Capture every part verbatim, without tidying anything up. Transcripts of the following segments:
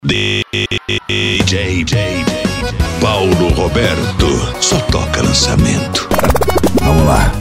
D J Paulo Roberto, só toca lançamento. Vamos lá.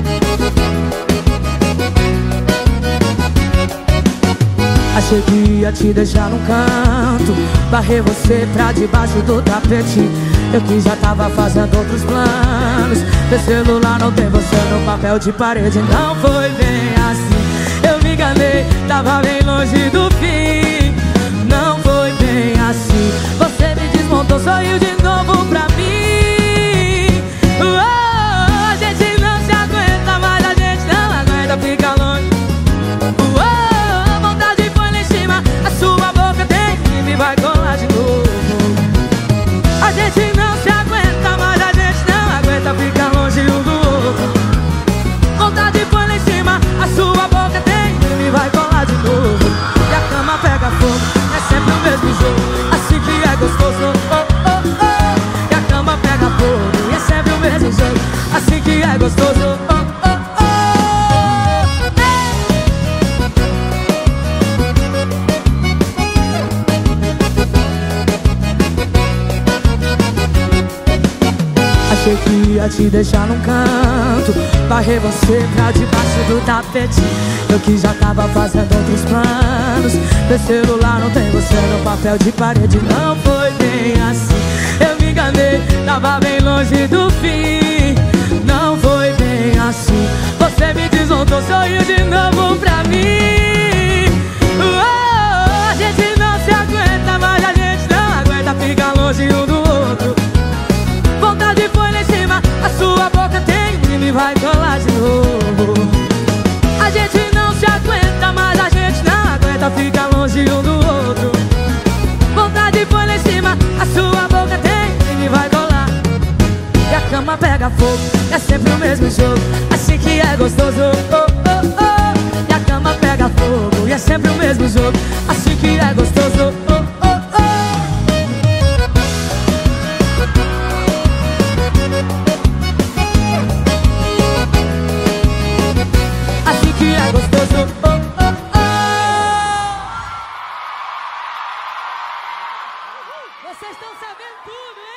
Achei que ia te deixar num canto, varrer você pra debaixo do tapete. Eu que já tava fazendo outros planos. Meu celular não tem você no papel de parede. Não foi bem assim, eu me enganei, tava bem longe do fim. Não foi bem assim, você me desmontou, sorriu de novo pra mim. Oh, a gente não se aguenta, mas a gente não aguenta ficar longe. Oh, a vontade foi lá em cima, a sua boca tem que me vai colar de novo. A gente não se aguenta, mas a gente não aguenta ficar longe um do outro. Vontade foi lá em cima, a sua boca tem que me vai colar de novo. E a cama pega fogo, é sempre o mesmo jogo, assim que é gostoso. Oh, oh, oh. E a cama pega fogo, e é sempre o mesmo jogo, assim que é gostoso. Oh, oh, oh. Achei que ia te deixar num canto, varrer você pra debaixo do tapete. Eu que já tava fazendo outros planos. Meu celular não tem você no papel de parede. Não foi bem assim, eu me enganei, tava bem longe do fim. Não foi bem assim, você me desmontou, sorriu de novo pra mim. Oh, a gente não se aguenta, mas a gente não aguenta ficar longe um do outro. Vontade foi lá em cima, a sua boca tem e me vai colar de novo. A gente não se aguenta, mas a gente não aguenta ficar longe um do outro. Vontade foi lá em cima, a sua boca tem e me vai colar. E a cama pega fogo, é sempre o mesmo jogo,